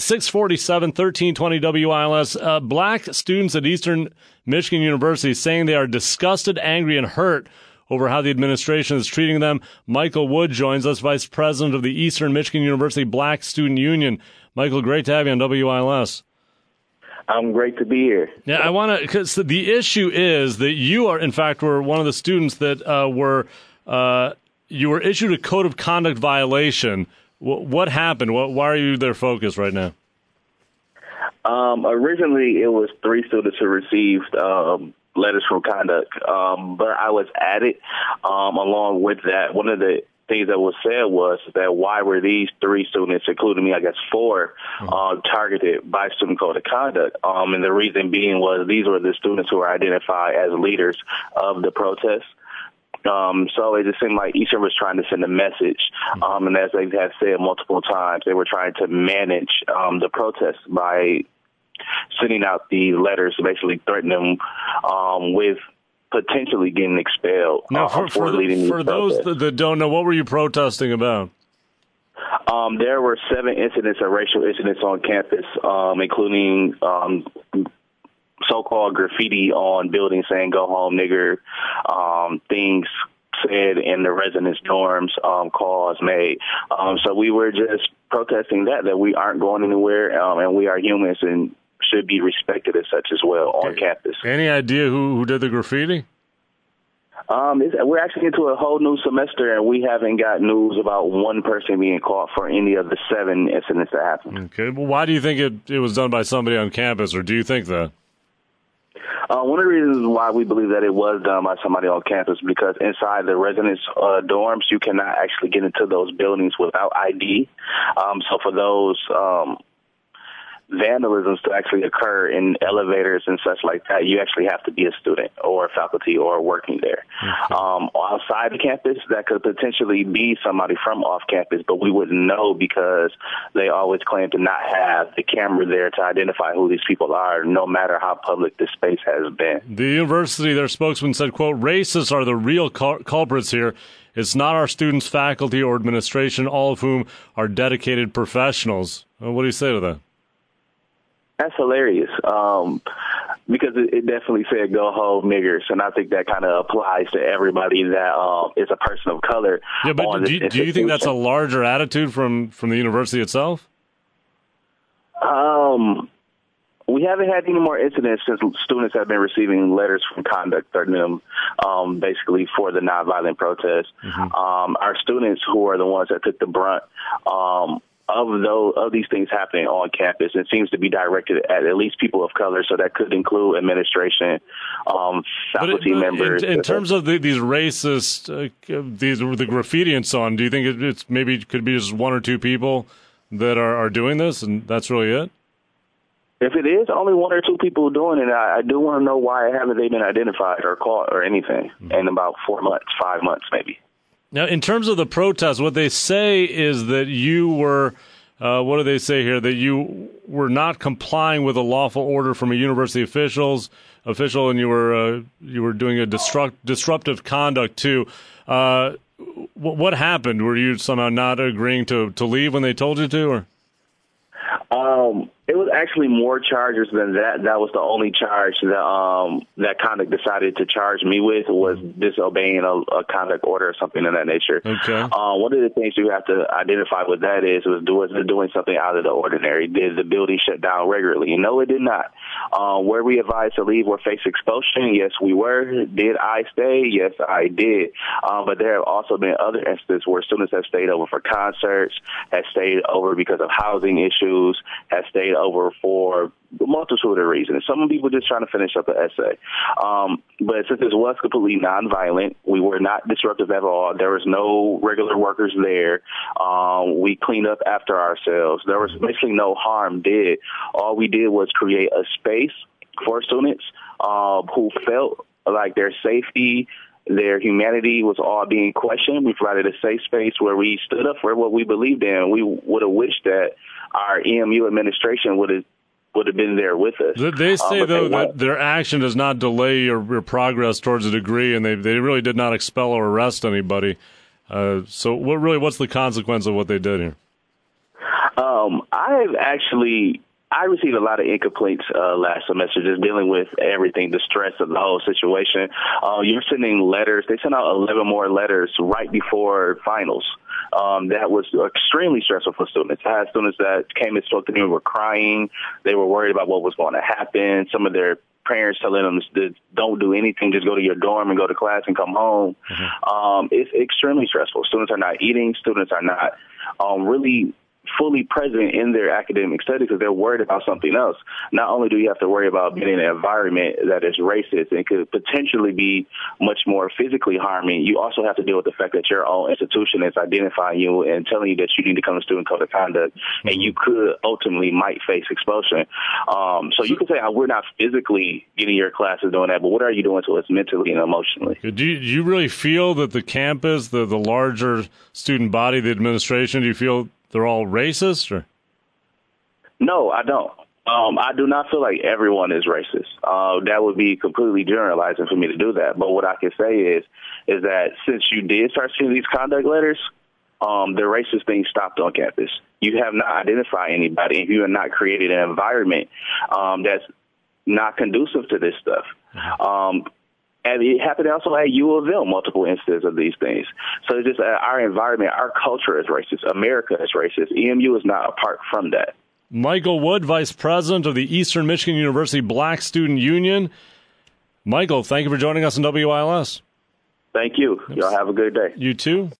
647, 1320 WILS. Black students at Eastern Michigan University saying they are disgusted, angry, and hurt over how the administration is treating them. Michael Wood joins us, Vice President of the Eastern Michigan University Black Student Union. Michael, great to have you on WILS. I'm great to be here. Yeah, I want to, because the issue is that you are, in fact, were one of the students that you were issued a code of conduct violation. What happened? Why are you their focus right now? Originally, it was 3 students who received letters from conduct, but I was added along with that. One of the things that was said was that why were these 3 students, including me, I guess 4, targeted by student code of conduct? And the reason being was these were the students who were identified as leaders of the protest. So it just seemed like Eastern was trying to send a message. And as they have said multiple times, they were trying to manage the protest by sending out the letters, basically threatening them with potentially getting expelled. Now, for those that don't know, what were you protesting about? There were 7 incidents of racial incidents on campus, including so-called graffiti on buildings saying "Go home, nigger," things said in the residence dorms, calls made. So we were just protesting that we aren't going anywhere, and we are humans and should be respected as such as well on campus. Any idea who did the graffiti? We're actually into a whole new semester, and we haven't got news about one person being caught for any of the 7 incidents that happened. Okay. Well, why do you think it was done by somebody on campus, or do you think that? One of the reasons why we believe that it was done by somebody on campus because inside the residence dorms, you cannot actually get into those buildings without ID. So for those vandalisms to actually occur in elevators and such like that, you actually have to be a student or faculty or working there. Okay. Outside the campus, that could potentially be somebody from off campus, but we wouldn't know because they always claim to not have the camera there to identify who these people are, no matter how public this space has been. The university, their spokesman said, quote, "Racists are the real culprits here. It's not our students, faculty, or administration, all of whom are dedicated professionals." What do you say to that? That's hilarious, because it definitely said "Go home, niggers," and I think that kind of applies to everybody that is a person of color. Yeah, but do you think that's a larger attitude from the university itself? We haven't had any more incidents since students have been receiving letters from conduct threatening them, basically for the nonviolent protest. Mm-hmm. Our students, who are the ones that took the brunt of these things happening on campus, it seems to be directed at least people of color, so that could include administration, faculty members. In terms of these racist, the graffiti and so on, do you think it's maybe could be just 1 or 2 people that are doing this, and that's really it? If it is only 1 or 2 people doing it, I do want to know why haven't they been identified or caught or anything in about 4 months, 5 months maybe. Now, in terms of the protest, what they say is that you were, what do they say here, that you were not complying with a lawful order from a university official, and you were doing a disruptive conduct too. What happened? Were you somehow not agreeing to leave when they told you to, or? It was actually more charges than that. That was the only charge that conduct decided to charge me with, was disobeying a conduct order or something of that nature. Okay. One of the things you have to identify with that was it doing something out of the ordinary? Did the building shut down regularly? No, it did not. Were we advised to leave or face expulsion? Yes, we were. Did I stay? Yes, I did. But there have also been other instances where students have stayed over for concerts, have stayed over because of housing issues, have stayed over for a multitude of reasons. Some people just trying to finish up an essay. But since this was completely nonviolent, we were not disruptive at all. There was no regular workers there. We cleaned up after ourselves. There was basically no harm did. All we did was create a space for students who felt like their safety, their humanity was all being questioned. We provided a safe space where we stood up for what we believed in. We would have wished that our EMU administration would have been there with us. They say, though, that their action does not delay your progress towards a degree, and they really did not expel or arrest anybody. So what's the consequence of what they did here? I received a lot of complaints last semester just dealing with everything, the stress of the whole situation. You're sending letters. They sent out 11 more letters right before finals. That was extremely stressful for students. I had students that came and spoke to me and were crying. They were worried about what was going to happen. Some of their parents telling them to don't do anything, just go to your dorm and go to class and come home. Mm-hmm. It's extremely stressful. Students are not eating. Students are not really fully present in their academic studies because they're worried about something else. Not only do you have to worry about being in an environment that is racist and could potentially be much more physically harming, you also have to deal with the fact that your own institution is identifying you and telling you that you need to come to student code of conduct, and you could ultimately might face expulsion. So you can say we're not physically getting your classes doing that, but what are you doing to us mentally and emotionally? Do you really feel that the campus, the larger student body, the administration, do you feel they're all racist? Or? No, I don't. I do not feel like everyone is racist. That would be completely generalizing for me to do that. But what I can say is that since you did start seeing these conduct letters, the racist thing stopped on campus. You have not identified anybody, and you have not created an environment that's not conducive to this stuff. And it happened also at U of L, multiple instances of these things. So it's just our environment, our culture is racist. America is racist. EMU is not apart from that. Michael Wood, Vice President of the Eastern Michigan University Black Student Union. Michael, thank you for joining us on WILS. Thank you. Y'all have a good day. You too.